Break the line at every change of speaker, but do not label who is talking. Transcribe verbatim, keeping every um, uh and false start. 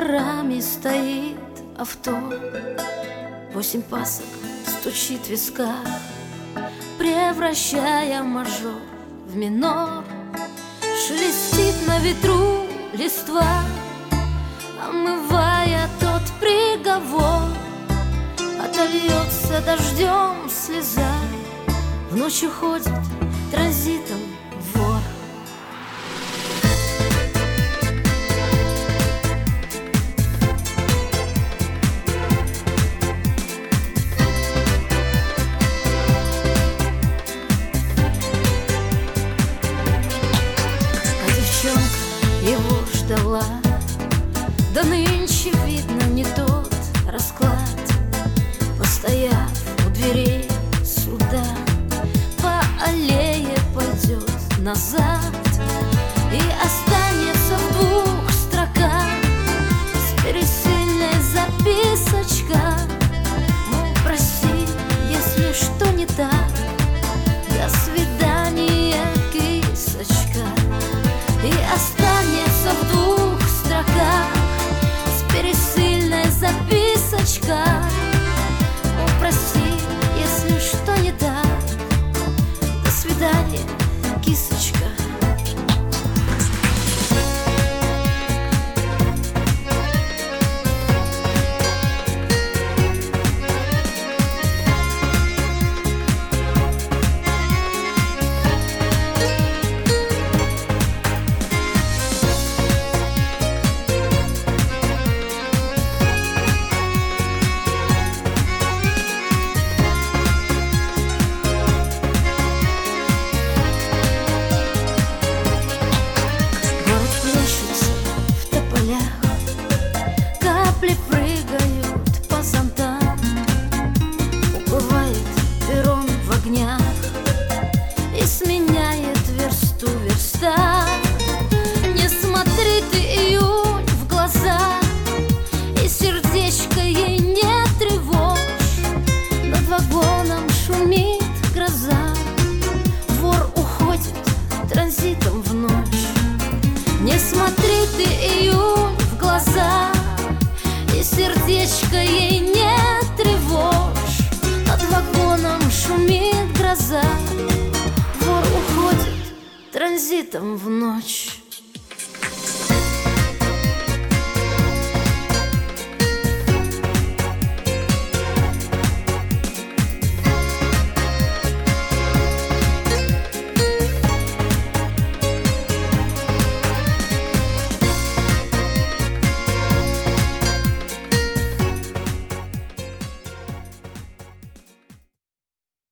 дворами стоит авто, восемь пасок стучит в висках, превращая мажор в минор. Шелестит на ветру листва, омывая тот приговор. Отольется дождем слеза, в ночь уходит транзитом вор. А девчонка его ждала, да нынче видно не тот расклад. Постояв у дверей суда, по аллее пойдет назад и останется в двух строках с пересыльной записочка: мол, прости, если что не так, до свидания, кисочка. И останется в двух строках с пересыльной записочка: прости, если что не так, до свидания, кисочка. Капли прыгают по зонтам, уплывает перрон в огнях и сменяет версту верста. Не смотри ты, июнь, в глаза, и сердечко ей не тревожь. Над вагоном шумит гроза, вор уходит транзитом в ночь. Не смотри ты, июнь, в глаза, и сердечко ей не тревожь. Над вагоном шумит гроза, вор уходит транзитом в ночь.